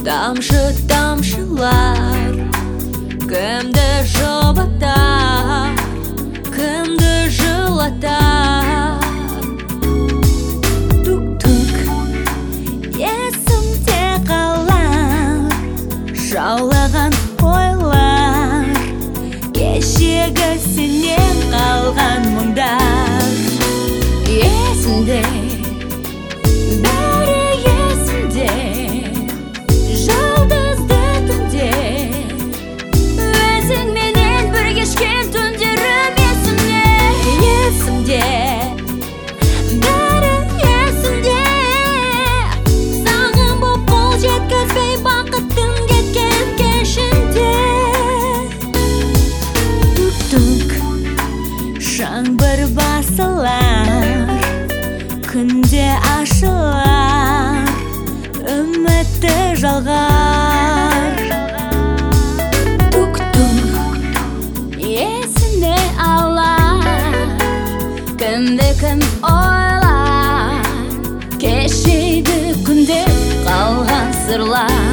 Тамшы тамшылар кімді жұбатар, кімді жылатар. Тук-тук есімде қалар, жаулаған ойлар, кешегі сенен қалған мұңдар. Есімде, бәрі есімде, жұлдызды түнде, өзіңменен бір кешкен түндерім есімде. Есімде, бәрі есімде, сағым боп қол жеткізбей бақыттың кеткен кешінде. Тук-тук жаңбыр басылар, күнде ашылар, үмітті жалғар. Тук-тук есіне алар, кімді кім ойлар, кешегі күнде қалған сырлар.